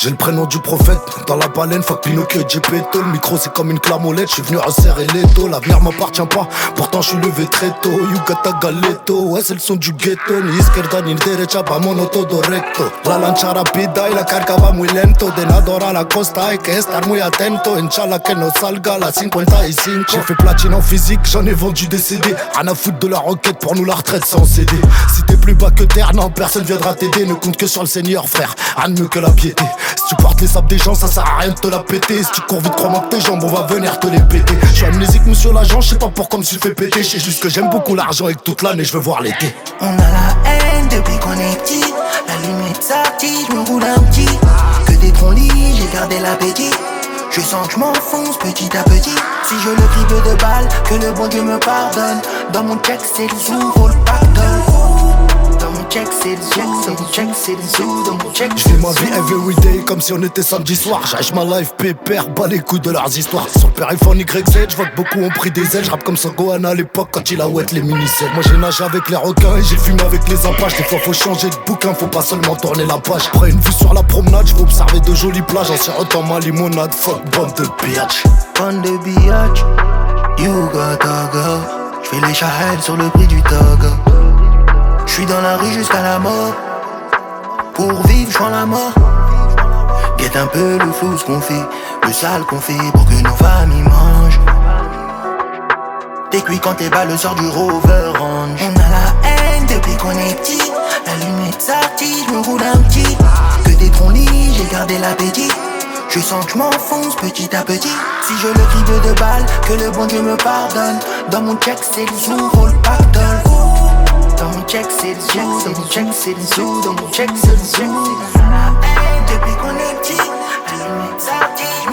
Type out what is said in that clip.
J'ai le prénom du prophète dans la baleine, fuck Pinocchio et Gepetto. Le micro c'est comme une clamolette, je suis venu resserrer les dos. L'avenir m'appartient pas, pourtant je suis levé très tôt. You got a galeto, ouais c'est le son du ghetto. Ni izquierda ni derecha, vamos todo recto. La lancha rapida y la carga va muy lento. De Nador a la costa hay que estar muy atento. Inch'Allah que no salga la 55. J'ai fait platine en physique, j'en ai vendu des CD. Rien à foutre de la roquette, pour nous la retraite sans CD. Si t'es plus bas que terre, non personne viendra t'aider. Ne compte que sur le Seigneur frère, rien de mieux que la piété. Si tu portes les sables des gens, ça sert à rien de te la péter. Si tu cours vite, crois-moi que tes jambes, on va venir te les péter. Je suis amnésique, monsieur l'agent, je sais pas pourquoi me suis fait péter. Je sais juste que j'aime beaucoup l'argent et que toute l'année je veux voir l'été. On a la haine depuis qu'on est petit. La limite sortie, je me roule un petit. Que des troncs lits, j'ai gardé l'appétit. Je sens que je m'enfonce petit à petit. Si je le crible de balles, que le bon Dieu me pardonne. Dans mon check c'est le sous, faut le pardon. Dans mon check c'est le sous, dans mon check c'est le sous, dans mon check. Je vis ma vie everyday comme si on était samedi soir. J'achète ma life pépère, bas les couilles de leurs histoires. Sur le périphone YZ, je vois que beaucoup ont pris des ailes. Je rappe comme Sangohan à l'époque quand il a wet les mini-selles. Moi j'ai nagé avec les requins et j'ai fumé avec les apaches. Des fois faut changer de bouquin, faut pas seulement tourner la page. Après une vue sur la promenade, je vais observer de jolies plages. En sirotant ma limonade, fuck bande de bitch. Bande de bitch, you got a go. J'fais les chahelles sur le prix du togo. J'suis dans la rue jusqu'à la mort. Pour vivre, j'prends la mort. Guette un peu le flou ce qu'on fait, le sale qu'on fait pour que nos familles mangent. T'es cuit quand tes balles sortent du Rover Range. On a la haine depuis qu'on est petit. La limite sortie, j'me roule un petit. Que des troncs lits, j'ai gardé l'appétit. Je sens que je m'enfonce petit à petit. Si je le crible de balles, que le bon Dieu me pardonne. Dans mon check c'est le sous, faut le pactole. Dans mon check c'est le sous, dans mon check c'est le sous, dans mon check c'est le sous. Depuis qu'on est petit, la limite sortie.